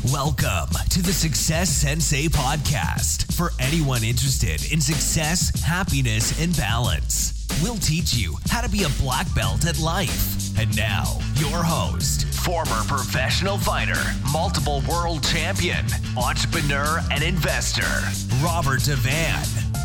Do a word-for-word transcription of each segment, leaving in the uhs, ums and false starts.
Welcome to the Success Sensei podcast for anyone interested in success, happiness, and balance. We'll teach you how to be a black belt at life. And now, your host, former professional fighter, multiple world champion, entrepreneur, and investor, Robert Devan.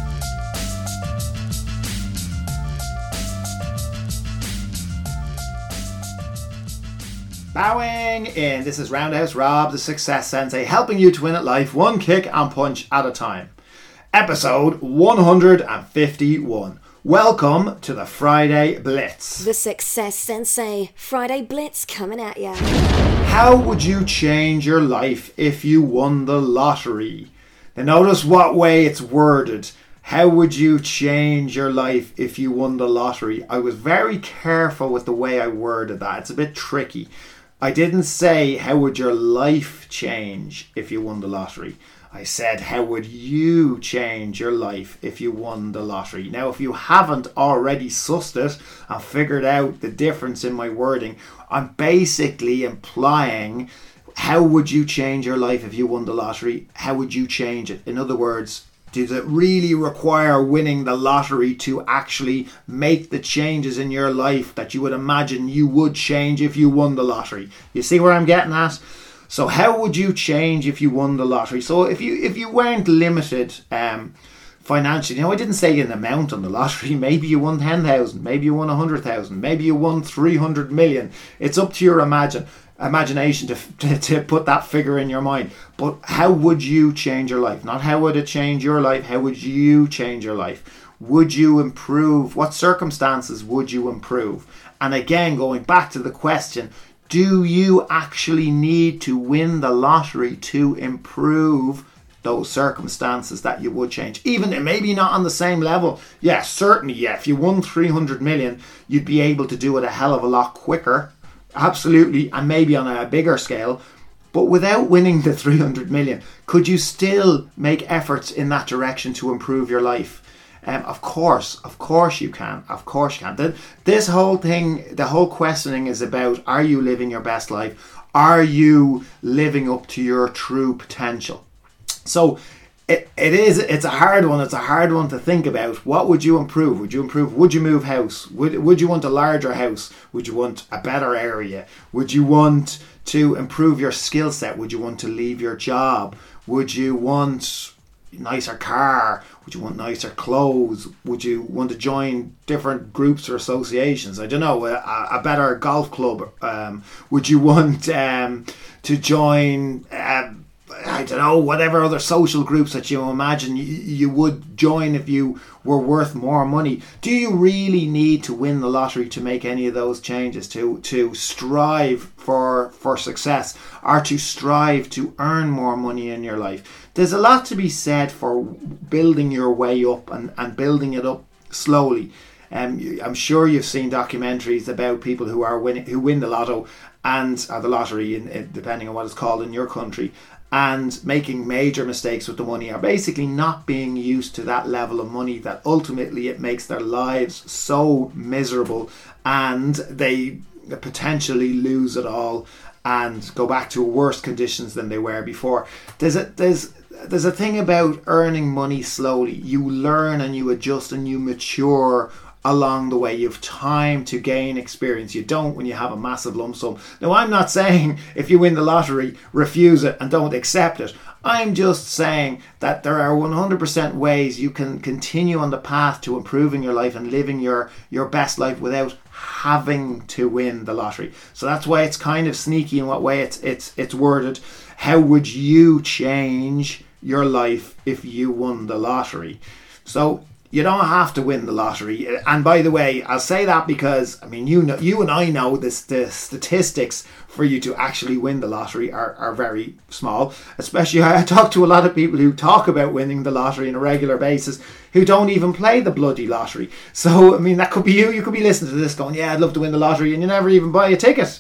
Bowing in. This is Roundhouse Rob, the Success Sensei, helping you to win at life one kick and punch at a time. Episode one hundred fifty-one. Welcome to the Friday Blitz. The Success Sensei Friday Blitz coming at ya. How would you change your life if you won the lottery? Now notice what way it's worded. How would you change your life if you won the lottery? I was very careful with the way I worded that. It's a bit tricky. I didn't say how would your life change if you won the lottery. I said how would you change your life if you won the lottery. Now if you haven't already sussed it and figured out the difference in my wording, I'm basically implying how would you change your life if you won the lottery? How would you change it? In other words, does it really require winning the lottery to actually make the changes in your life that you would imagine you would change if you won the lottery? You see where I'm getting at? So how would you change if you won the lottery? So if you if you weren't limited um, financially, you know, I didn't say an amount on the lottery. Maybe you won ten thousand, maybe you won one hundred thousand, maybe you won three hundred million. It's up to your imagine. imagination to, to to put that figure in your mind. But how would you change your life? Not how would it change your life, how would you change your life? Would you improve? What circumstances would you improve? And again, going back to the question, do you actually need to win the lottery to improve those circumstances that you would change? Even maybe not on the same level. Yeah, certainly, yeah. If you won three hundred million, you'd be able to do it a hell of a lot quicker. Absolutely, and maybe on a bigger scale. But without winning the three hundred million, could you still make efforts in that direction to improve your life? Um, of course, of course you can. Of course you can. The, this whole thing, the whole questioning is about, are you living your best life? Are you living up to your true potential? So It it is it's a hard one. It's a hard one to think about. What would you improve? Would you improve? Would you move house? Would would you want a larger house? Would you want a better area? Would you want to improve your skill set? Would you want to leave your job? Would you want a nicer car? Would you want nicer clothes? Would you want to join different groups or associations? I don't know, a, a better golf club. Um, would you want um, to join? Um, I don't know, whatever other social groups that you imagine you, you would join if you were worth more money. Do you really need to win the lottery to make any of those changes, to to strive for for success, or to strive to earn more money in your life? There's a lot to be said for building your way up and, and building it up slowly. Um, I'm sure you've seen documentaries about people who are winning, who win the lotto and or the lottery, in, in, depending on what it's called in your country, and making major mistakes with the money, are basically not being used to that level of money that ultimately it makes their lives so miserable and they potentially lose it all and go back to worse conditions than they were before. There's a there's there's a thing about earning money slowly. You learn and you adjust and you mature along the way. You have time to gain experience. You don't when you have a massive lump sum. Now, I'm not saying if you win the lottery, refuse it and don't accept it. I'm just saying that there are one hundred percent ways you can continue on the path to improving your life and living your, your best life without having to win the lottery. So that's why it's kind of sneaky in what way it's it's it's worded. How would you change your life if you won the lottery? So you don't have to win the lottery. And by the way, I'll say that because, I mean, you know, you and I know this, the statistics for you to actually win the lottery are, are very small. Especially, I talk to a lot of people who talk about winning the lottery on a regular basis who don't even play the bloody lottery. So, I mean, that could be you. You could be listening to this going, yeah, I'd love to win the lottery, and you never even buy a ticket.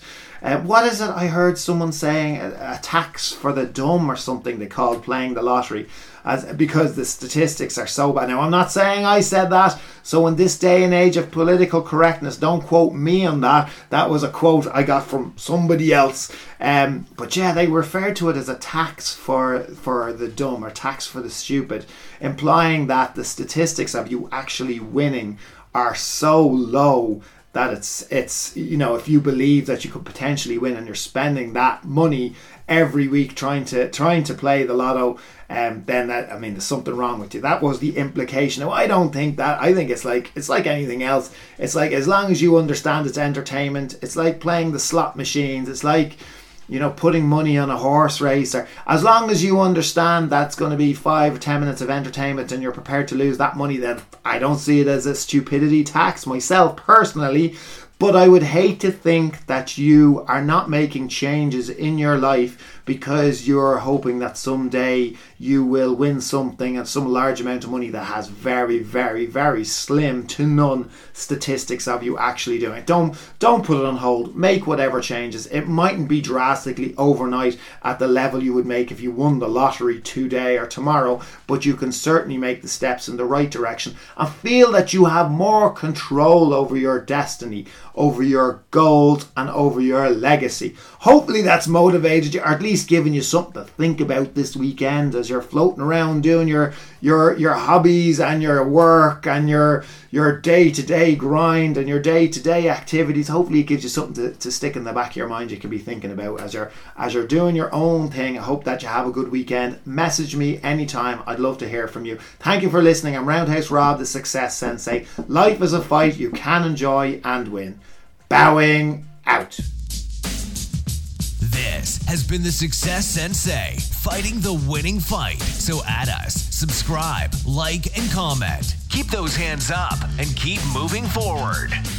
Uh, what is it I heard someone saying? A, a tax for the dumb or something they called playing the lottery, as because the statistics are so bad. Now, I'm not saying I said that, so in this day and age of political correctness, don't quote me on that. That was a quote I got from somebody else. Um, but yeah, they referred to it as a tax for for the dumb or tax for the stupid, implying that the statistics of you actually winning are so low that it's it's you know, if you believe that you could potentially win and you're spending that money every week trying to trying to play the lotto, um, then that, I mean, there's something wrong with you. That was the implication. Now, I don't think that. I think it's like it's like anything else. It's like, as long as you understand it's entertainment, it's like playing the slot machines. It's like, you know, putting money on a horse race, or as long as you understand that's going to be five or ten minutes of entertainment and you're prepared to lose that money, then I don't see it as a stupidity tax myself personally. But I would hate to think that you are not making changes in your life because you're hoping that someday you will win something and some large amount of money that has very, very, very slim to none statistics of you actually doing it. Don't, don't put it on hold. Make whatever changes. It mightn't be drastically overnight at the level you would make if you won the lottery today or tomorrow, but you can certainly make the steps in the right direction and feel that you have more control over your destiny, over your goals and over your legacy. Hopefully that's motivated you, or at least given you something to think about this weekend as you're floating around doing your your your hobbies and your work and your your day-to-day grind and your day-to-day activities. Hopefully it gives you something to, to stick in the back of your mind you can be thinking about as you're as you're doing your own thing. I hope that you have a good weekend. Message me anytime. I'd love to hear from you. Thank you for listening. I'm Roundhouse Rob, the Success Sensei. Life is a fight you can enjoy and win. Bowing out. This has been the Success Sensei, fighting the winning fight. So add us, subscribe, like, and comment. Keep those hands up and keep moving forward.